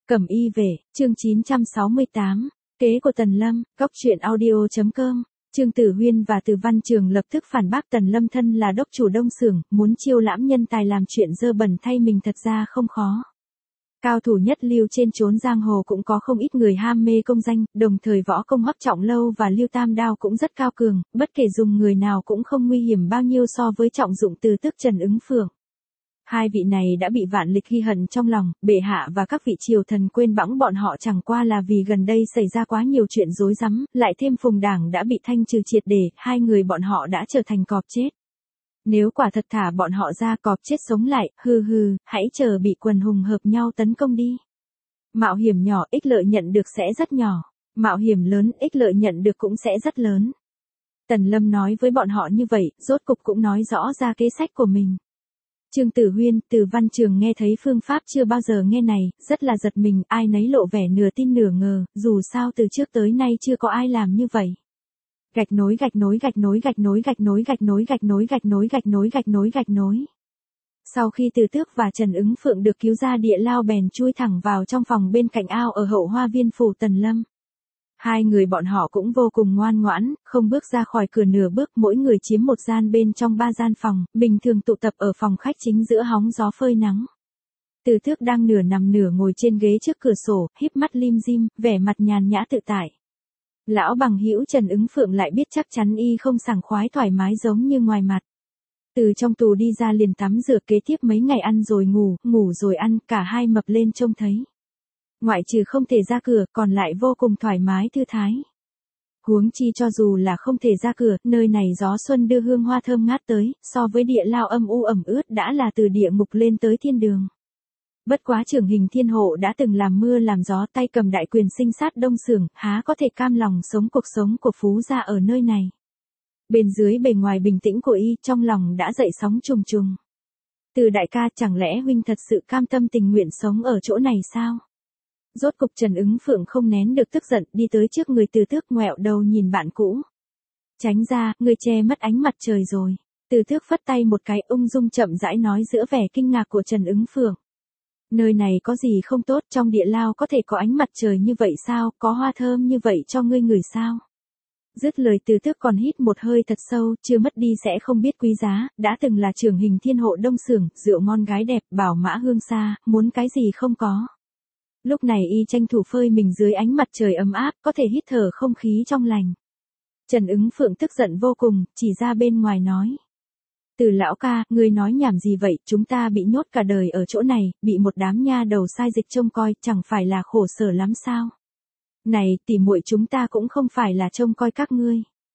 Cẩm y về, chương 968, kế của Tần Lâm, góc truyện audio.com. Trương Tử Huyên và Từ Văn Trường lập tức phản bác Tần Lâm thân là đốc chủ Đông Xưởng, muốn chiêu lãm nhân tài làm chuyện dơ bẩn thay mình thật ra không khó. Cao thủ nhất lưu trên chốn giang hồ cũng có không ít người ham mê công danh, đồng thời võ công Hoắc Trọng Lâu và Lưu Tam Đao cũng rất cao cường, bất kể dùng người nào cũng không nguy hiểm bao nhiêu so với trọng dụng từ tức Trần Ứng Phượng. Hai vị này đã bị vạn lịch ghi hận trong lòng, bệ hạ và các vị triều thần quên bẵng bọn họ chẳng qua là vì gần đây xảy ra quá nhiều chuyện rối rắm, lại thêm Phùng Đảng đã bị thanh trừ triệt để, hai người bọn họ đã trở thành cọp chết. Nếu quả thật thả bọn họ ra cọp chết sống lại, hãy chờ bị quần hùng hợp nhau tấn công đi. Mạo hiểm nhỏ ích lợi nhận được sẽ rất nhỏ, mạo hiểm lớn ích lợi nhận được cũng sẽ rất lớn. Tần Lâm nói với bọn họ như vậy, rốt cục cũng nói rõ ra kế sách của mình. Trương Tử Huyên, Từ Văn Trường nghe thấy phương pháp chưa bao giờ nghe này, rất là giật mình, ai nấy lộ vẻ nửa tin nửa ngờ, dù sao từ trước tới nay chưa có ai làm như vậy. Gạch nối. Sau khi Từ Tước và Trần Ứng Phượng được cứu ra địa lao bèn chui thẳng vào trong phòng bên cạnh ao ở hậu hoa viên phủ Tần Lâm. Hai người bọn họ cũng vô cùng ngoan ngoãn, không bước ra khỏi cửa nửa bước, mỗi người chiếm một gian bên trong ba gian phòng, bình thường tụ tập ở phòng khách chính giữa hóng gió phơi nắng. Từ Tước đang nửa nằm nửa ngồi trên ghế trước cửa sổ, híp mắt lim dim, vẻ mặt nhàn nhã tự tại. Lão bằng hữu Trần Ứng Phượng lại biết chắc chắn y không sảng khoái thoải mái giống như ngoài mặt. Từ trong tù đi ra liền tắm rửa, kế tiếp mấy ngày ăn rồi ngủ, ngủ rồi ăn, cả hai mập lên trông thấy. Ngoại trừ không thể ra cửa, còn lại vô cùng thoải mái thư thái. Huống chi cho dù là không thể ra cửa, nơi này gió xuân đưa hương hoa thơm ngát tới, so với địa lao âm u ẩm ướt đã là từ địa ngục lên tới thiên đường. Bất quá Trưởng Hình Thiên Hộ đã từng làm mưa làm gió, tay cầm đại quyền sinh sát Đông Xưởng, há có thể cam lòng sống cuộc sống của phú gia ở nơi này. Bên dưới bề ngoài bình tĩnh của y, trong lòng đã dậy sóng trùng trùng. Từ đại ca, chẳng lẽ huynh thật sự cam tâm tình nguyện sống ở chỗ này sao? Rốt cục Trần Ứng Phượng không nén được tức giận, đi tới trước người Từ Tước, ngoẹo đầu nhìn bạn cũ. Tránh ra, người che mất ánh mặt trời rồi. Từ Tước phất tay một cái, ung dung chậm rãi nói giữa vẻ kinh ngạc của Trần Ứng Phượng. Nơi này có gì không tốt, trong địa lao có thể có ánh mặt trời như vậy sao, có hoa thơm như vậy cho ngươi ngửi sao? Dứt lời Từ Tước còn hít một hơi thật sâu, chưa mất đi sẽ không biết quý giá, đã từng là Trưởng Hình Thiên Hộ Đông Xưởng, rượu ngon gái đẹp, bảo mã hương xa, muốn cái gì không có. Lúc này y tranh thủ phơi mình dưới ánh mặt trời ấm áp, có thể hít thở không khí trong lành. Trần Ứng Phượng tức giận vô cùng, chỉ ra bên ngoài nói. Từ lão ca, ngươi nói nhảm gì vậy, chúng ta bị nhốt cả đời ở chỗ này, bị một đám nha đầu sai dịch trông coi, chẳng phải là khổ sở lắm sao? Này, tỉ muội chúng ta cũng không phải là trông coi các ngươi.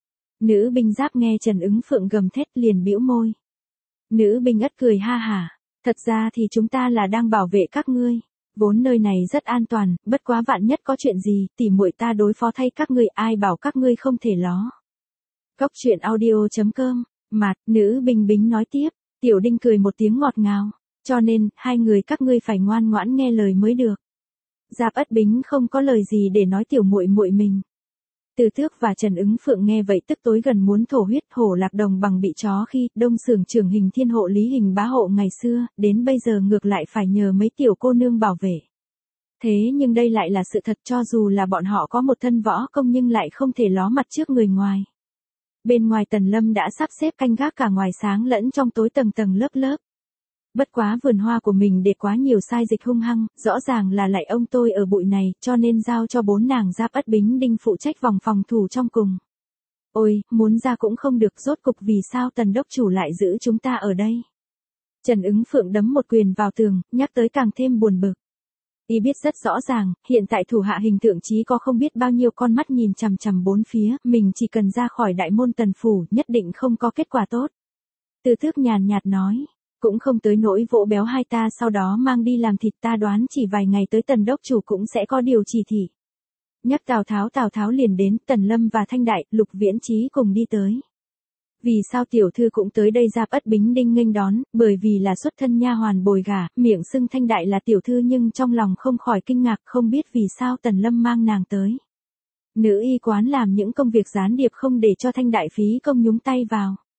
Nữ binh giáp nghe Trần Ứng Phượng gầm thét liền bĩu môi. Nữ binh ất cười ha hả, thật ra thì chúng ta là đang bảo vệ các ngươi. Vốn nơi này rất an toàn, bất quá vạn nhất có chuyện gì, tỉ muội ta đối phó thay các ngươi, ai bảo các ngươi không thể ló. Góc truyện audio.com, mặt, nữ binh bính nói tiếp, Tiểu Đinh cười một tiếng ngọt ngào, cho nên, hai người các ngươi phải ngoan ngoãn nghe lời mới được. Giáp Ất Bính không có lời gì để nói tiểu muội muội mình. Từ Tước và Trần Ứng Phượng nghe vậy tức tối gần muốn thổ huyết, hổ lạc đồng bằng bị chó khi, Đông Xưởng Trưởng Hình Thiên Hộ Lý Hình Bá Hộ ngày xưa, đến bây giờ ngược lại phải nhờ mấy tiểu cô nương bảo vệ. Thế nhưng đây lại là sự thật, cho dù là bọn họ có một thân võ công nhưng lại không thể ló mặt trước người ngoài. Bên ngoài Tần Lâm đã sắp xếp canh gác cả ngoài sáng lẫn trong tối tầng tầng lớp lớp. Bất quá vườn hoa của mình để quá nhiều sai dịch hung hăng, rõ ràng là lại ông tôi ở bụi này, cho nên giao cho 4 nàng Giáp Ất Bính Đinh phụ trách vòng phòng thủ trong cùng. Ôi, muốn ra cũng không được, rốt cục vì sao Tần đốc chủ lại giữ chúng ta ở đây? Trần Ứng Phượng đấm một quyền vào tường, nhắc tới càng thêm buồn bực. Y biết rất rõ ràng, hiện tại thủ hạ Hình Thượng Chí có không biết bao nhiêu con mắt nhìn chằm chằm bốn phía, mình chỉ cần ra khỏi đại môn Tần phủ, nhất định không có kết quả tốt. Từ Tước nhàn nhạt nói. Cũng không tới nỗi vỗ béo hai ta sau đó mang đi làm thịt, ta đoán chỉ vài ngày tới Tần đốc chủ cũng sẽ có điều chỉ thị. Nhắc Tào Tháo liền đến, Tần Lâm và Thanh Đại, Lục Viễn Chí cùng đi tới. Vì sao tiểu thư cũng tới đây? Giáp Ất Bính Đinh nghênh đón, bởi vì là xuất thân nha hoàn bồi gả, miệng xưng Thanh Đại là tiểu thư nhưng trong lòng không khỏi kinh ngạc, không biết vì sao Tần Lâm mang nàng tới. Nữ y quán làm những công việc gián điệp không để cho Thanh Đại phí công nhúng tay vào.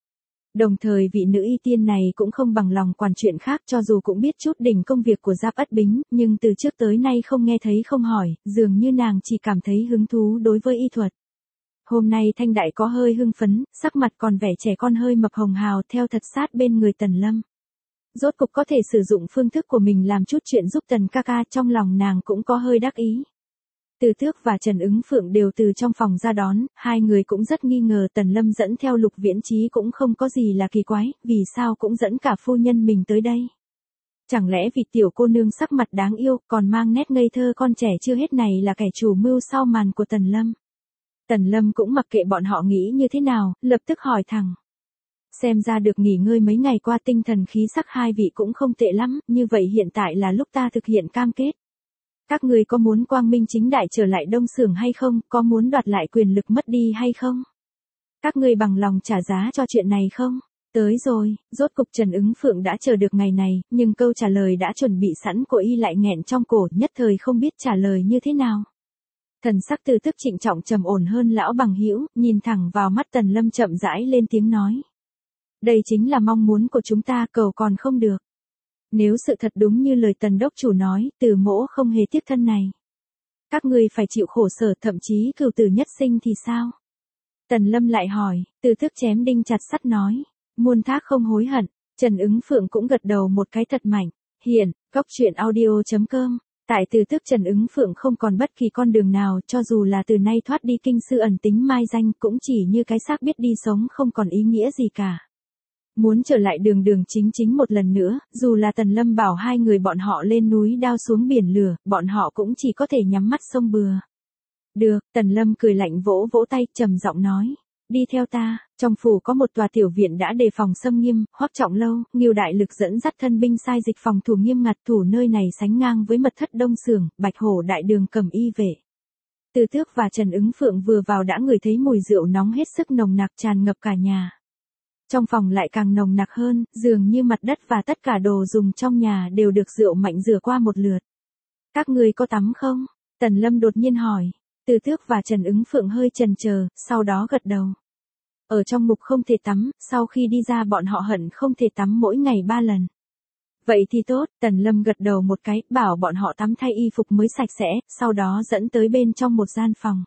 Đồng thời vị nữ y tiên này cũng không bằng lòng quản chuyện khác, cho dù cũng biết chút đỉnh công việc của Giáp Ất Bính, nhưng từ trước tới nay không nghe thấy không hỏi, dường như nàng chỉ cảm thấy hứng thú đối với y thuật. Hôm nay Thanh Đại có hơi hưng phấn, sắc mặt còn vẻ trẻ con hơi mập hồng hào theo thật sát bên người Tần Lâm. Rốt cục có thể sử dụng phương thức của mình làm chút chuyện giúp Tần ca ca, trong lòng nàng cũng có hơi đắc ý. Từ Tước và Trần Ứng Phượng đều từ trong phòng ra đón, hai người cũng rất nghi ngờ Tần Lâm dẫn theo Lục Viễn Chí cũng không có gì là kỳ quái, vì sao cũng dẫn cả phu nhân mình tới đây. Chẳng lẽ vì tiểu cô nương sắc mặt đáng yêu, còn mang nét ngây thơ con trẻ chưa hết này là kẻ chủ mưu sau màn của Tần Lâm. Tần Lâm cũng mặc kệ bọn họ nghĩ như thế nào, lập tức hỏi thẳng. Xem ra được nghỉ ngơi mấy ngày qua tinh thần khí sắc hai vị cũng không tệ lắm, như vậy hiện tại là lúc ta thực hiện cam kết. Các ngươi có muốn quang minh chính đại trở lại Đông Xưởng hay không, có muốn đoạt lại quyền lực mất đi hay không? Các ngươi bằng lòng trả giá cho chuyện này không? Tới rồi, rốt cục Trần Ứng Phượng đã chờ được ngày này, nhưng câu trả lời đã chuẩn bị sẵn của y lại nghẹn trong cổ, nhất thời không biết trả lời như thế nào. Thần sắc Từ Tước trịnh trọng trầm ổn hơn lão bằng hữu, nhìn thẳng vào mắt Tần Lâm chậm rãi lên tiếng nói. Đây chính là mong muốn của chúng ta, cầu còn không được. Nếu sự thật đúng như lời Tần đốc chủ nói, Từ mỗ không hề tiếc thân này. Các ngươi phải chịu khổ sở, thậm chí cửu tử nhất sinh thì sao? Tần Lâm lại hỏi, Từ Tước chém đinh chặt sắt nói, muôn thác không hối hận. Trần Ứng Phượng cũng gật đầu một cái thật mạnh. Hiện, goctruyện.audio.com. Tại Từ Tước Trần Ứng Phượng không còn bất kỳ con đường nào, cho dù là từ nay thoát đi kinh sư ẩn tính mai danh, cũng chỉ như cái xác biết đi sống không còn ý nghĩa gì cả. Muốn trở lại đường đường chính chính một lần nữa, dù là Tần Lâm bảo hai người bọn họ lên núi đao xuống biển lửa, bọn họ cũng chỉ có thể nhắm mắt xông bừa. Được, Tần Lâm cười lạnh vỗ vỗ tay, trầm giọng nói. Đi theo ta, trong phủ có một tòa tiểu viện đã đề phòng xâm nghiêm, Hoắc Trọng Lâu, Ngưu Đại Lực dẫn dắt thân binh sai dịch phòng thủ nghiêm ngặt, thủ nơi này sánh ngang với mật thất Đông Xưởng, Bạch Hổ Đại Đường cầm y vệ. Từ Tước và Trần Ứng Phượng vừa vào đã ngửi thấy mùi rượu nóng hết sức nồng nặc tràn ngập cả nhà. Trong phòng lại càng nồng nặc hơn, dường như mặt đất và tất cả đồ dùng trong nhà đều được rượu mạnh rửa qua một lượt. Các ngươi có tắm không? Tần Lâm đột nhiên hỏi. Từ Tước và Trần Ứng Phượng hơi chần chờ, sau đó gật đầu. Ở trong ngục không thể tắm, sau khi đi ra bọn họ hận không thể tắm mỗi ngày 3 lần. Vậy thì tốt, Tần Lâm gật đầu một cái, bảo bọn họ tắm thay y phục mới sạch sẽ, sau đó dẫn tới bên trong một gian phòng.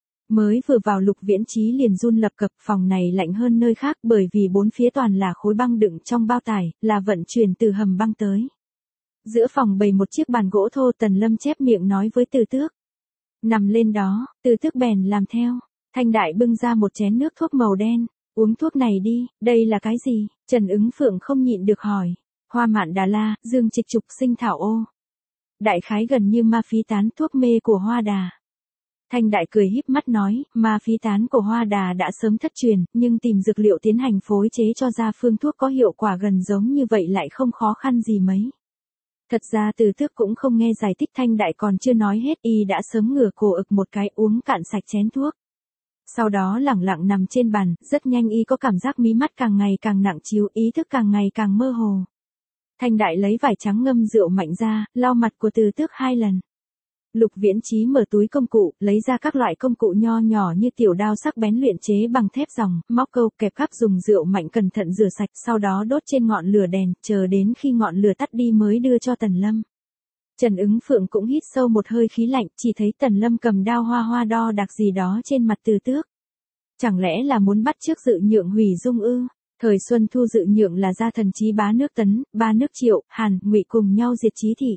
Mới vừa vào Lục Viễn Chí liền run lập cập, phòng này lạnh hơn nơi khác bởi vì bốn phía toàn là khối băng đựng trong bao tải, là vận chuyển từ hầm băng tới. Giữa phòng bày một chiếc bàn gỗ thô, Tần Lâm chép miệng nói với Từ Tước. Nằm lên đó, Từ Tước bèn làm theo. Thanh Đại bưng ra một chén nước thuốc màu đen, uống thuốc này đi, đây là cái gì? Trần Ứng Phượng không nhịn được hỏi. Hoa mạn Đà La, dương trịch trục sinh thảo ô. Đại khái gần như ma phí tán thuốc mê của Hoa Đà. Thanh Đại cười híp mắt nói, ma phí tán của Hoa Đà đã sớm thất truyền, nhưng tìm dược liệu tiến hành phối chế cho ra phương thuốc có hiệu quả gần giống như vậy lại không khó khăn gì mấy. Thật ra Từ Tước cũng không nghe giải thích, Thanh Đại còn chưa nói hết, y đã sớm ngửa cổ ực một cái uống cạn sạch chén thuốc. Sau đó lẳng lặng nằm trên bàn, rất nhanh y có cảm giác mí mắt càng ngày càng nặng trĩu, ý thức càng ngày càng mơ hồ. Thanh Đại lấy vải trắng ngâm rượu mạnh ra, lau mặt của Từ Tước 2 lần. Lục Viễn Chí mở túi công cụ, lấy ra các loại công cụ nho nhỏ như tiểu đao sắc bén luyện chế bằng thép ròng, móc câu, kẹp cắp, dùng rượu mạnh cẩn thận rửa sạch, sau đó đốt trên ngọn lửa đèn, chờ đến khi ngọn lửa tắt đi mới đưa cho Tần Lâm. Trần Ứng Phượng cũng hít sâu một hơi khí lạnh, chỉ thấy Tần Lâm cầm đao hoa hoa đo đạc gì đó trên mặt Từ Tước. Chẳng lẽ là muốn bắt chước Dự Nhượng hủy dung ư? Thời Xuân Thu Dự Nhượng là gia thần chí bá nước Tấn, ba nước Triệu, Hàn, Ngụy cùng nhau diệt Chí Thị.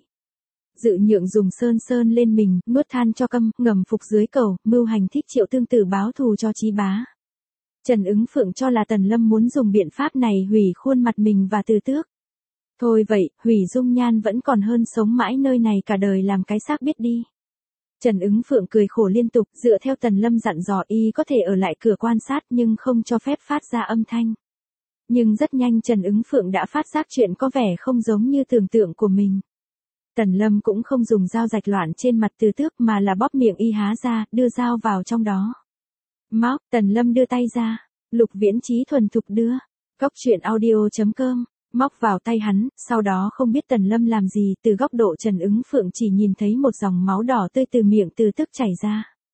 Dự Nhượng dùng sơn sơn lên mình, nuốt than cho câm, ngầm phục dưới cầu, mưu hành thích Triệu tương tử báo thù cho Chí bá. Trần Ứng Phượng cho là Tần Lâm muốn dùng biện pháp này hủy khuôn mặt mình và Từ Tước. Thôi vậy, hủy dung nhan vẫn còn hơn sống mãi nơi này cả đời làm cái xác biết đi. Trần Ứng Phượng cười khổ liên tục, dựa theo Tần Lâm dặn dò y có thể ở lại cửa quan sát nhưng không cho phép phát ra âm thanh. Nhưng rất nhanh Trần Ứng Phượng đã phát giác chuyện có vẻ không giống như tưởng tượng của mình. Tần Lâm cũng không dùng dao rạch loạn trên mặt Từ Tước mà là bóp miệng y há ra, đưa dao vào trong đó. Móc, Tần Lâm đưa tay ra, Lục Viễn Chí thuần thục đưa. Goctruyện.audio.com, móc vào tay hắn, sau đó không biết Tần Lâm làm gì, từ góc độ Trần Ứng Phượng chỉ nhìn thấy một dòng máu đỏ tươi từ miệng Từ Tước chảy ra.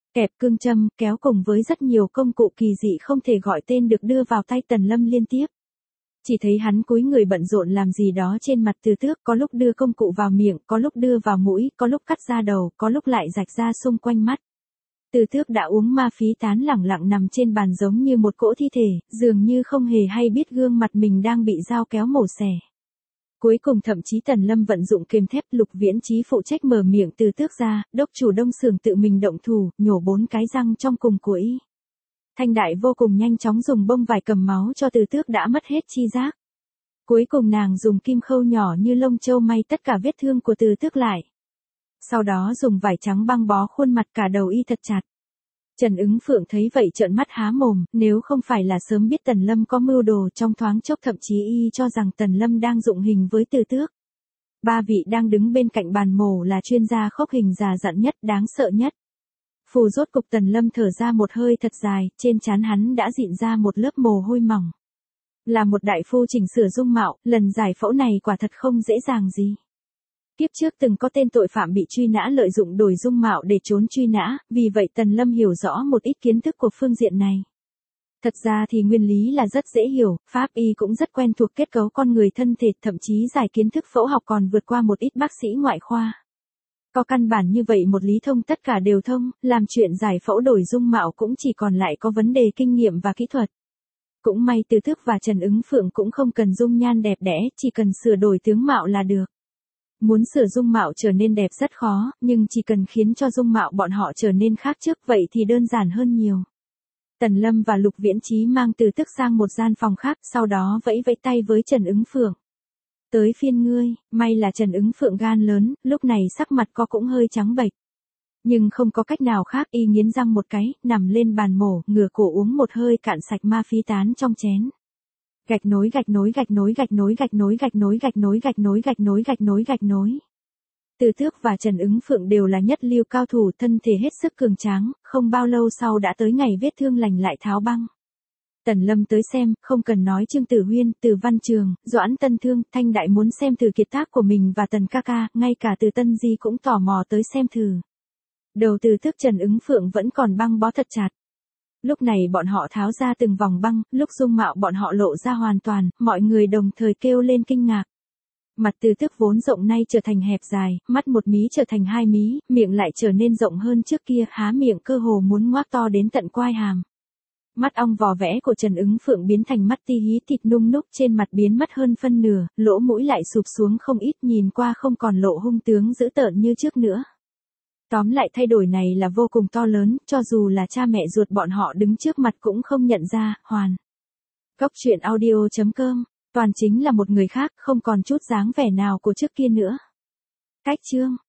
kẹp cương châm, kéo cùng với rất nhiều công cụ kỳ dị không thể gọi tên được đưa vào tay Tần Lâm liên tiếp. Chỉ thấy hắn cúi người bận rộn làm gì đó trên mặt Từ Tước, có lúc đưa công cụ vào miệng, có lúc đưa vào mũi, có lúc cắt ra đầu, có lúc lại rạch ra xung quanh mắt. Từ Tước đã uống ma phí tán lẳng lặng nằm trên bàn giống như một cỗ thi thể, dường như không hề hay biết gương mặt mình đang bị dao kéo mổ xẻ. Cuối cùng thậm chí Tần Lâm vận dụng kềm thép, Lục Viễn Chí phụ trách mở miệng Từ Tước ra, đốc chủ Đông Xưởng tự mình động thủ, nhổ 4 cái răng trong cùng củi. Thanh Đại vô cùng nhanh chóng dùng bông vải cầm máu cho Từ Tước đã mất hết chi giác. Cuối cùng nàng dùng kim khâu nhỏ như lông châu may tất cả vết thương của Từ Tước lại. Sau đó dùng vải trắng băng bó khuôn mặt cả đầu y thật chặt. Trần Ứng Phượng thấy vậy trợn mắt há mồm, nếu không phải là sớm biết Tần Lâm có mưu đồ, trong thoáng chốc thậm chí y cho rằng Tần Lâm đang dụng hình với Từ Tước. Ba vị đang đứng bên cạnh bàn mổ là chuyên gia khốc hình già dặn nhất, đáng sợ nhất. Phù rốt cục Tần Lâm thở ra một hơi thật dài, trên trán hắn đã dịn ra một lớp mồ hôi mỏng. Là một đại phu chỉnh sửa dung mạo, lần giải phẫu này quả thật không dễ dàng gì. Kiếp trước từng có tên tội phạm bị truy nã lợi dụng đổi dung mạo để trốn truy nã, vì vậy Tần Lâm hiểu rõ một ít kiến thức của phương diện này. Thật ra thì nguyên lý là rất dễ hiểu, pháp y cũng rất quen thuộc kết cấu con người thân thể, thậm chí giải kiến thức phẫu học còn vượt qua một ít bác sĩ ngoại khoa. Có căn bản như vậy một lý thông tất cả đều thông, làm chuyện giải phẫu đổi dung mạo cũng chỉ còn lại có vấn đề kinh nghiệm và kỹ thuật. Cũng may Từ Tước và Trần Ứng Phượng cũng không cần dung nhan đẹp đẽ, chỉ cần sửa đổi tướng mạo là được. Muốn sửa dung mạo trở nên đẹp rất khó, nhưng chỉ cần khiến cho dung mạo bọn họ trở nên khác trước vậy thì đơn giản hơn nhiều. Tần Lâm và Lục Viễn Chí mang Từ Tước sang một gian phòng khác, sau đó vẫy vẫy tay với Trần Ứng Phượng. Tới phiên ngươi, may là Trần Ứng Phượng gan lớn, lúc này sắc mặt có cũng hơi trắng bệch. Nhưng không có cách nào khác, y nghiến răng một cái, nằm lên bàn mổ, ngửa cổ uống một hơi cạn sạch ma phí tán trong chén. Gạch nối gạch nối gạch nối gạch nối gạch nối gạch nối gạch nối gạch nối gạch nối gạch nối gạch nối. Từ Tước và Trần Ứng Phượng đều là nhất lưu cao thủ, thân thể hết sức cường tráng, không bao lâu sau đã tới ngày vết thương lành lại tháo băng. Tần Lâm tới xem, không cần nói Trương Tử Huyên, Từ Văn Trường, Doãn Tân Thương, Thanh Đại muốn xem thử kiệt tác của mình và Tần ca ca, ngay cả Từ Tân Di cũng tò mò tới xem thử. Đầu Từ Tước Trần Ứng Phượng vẫn còn băng bó thật chặt. Lúc này bọn họ tháo ra từng vòng băng, lúc dung mạo bọn họ lộ ra hoàn toàn, mọi người đồng thời kêu lên kinh ngạc. Mặt Từ Tước vốn rộng nay trở thành hẹp dài, mắt một mí trở thành 2 mí, miệng lại trở nên rộng hơn trước kia, há miệng cơ hồ muốn ngoác to đến tận quai hàm. Mắt ong vò vẽ của Trần Ứng Phượng biến thành mắt ti hí, thịt nung núc trên mặt biến mất hơn phân nửa, lỗ mũi lại sụp xuống không ít, nhìn qua không còn lộ hung tướng dữ tợn như trước nữa. Tóm lại thay đổi này là vô cùng to lớn, cho dù là cha mẹ ruột bọn họ đứng trước mặt cũng không nhận ra, hoàn. Góc truyện audio.com, toàn chính là một người khác, không còn chút dáng vẻ nào của trước kia nữa. Cách chương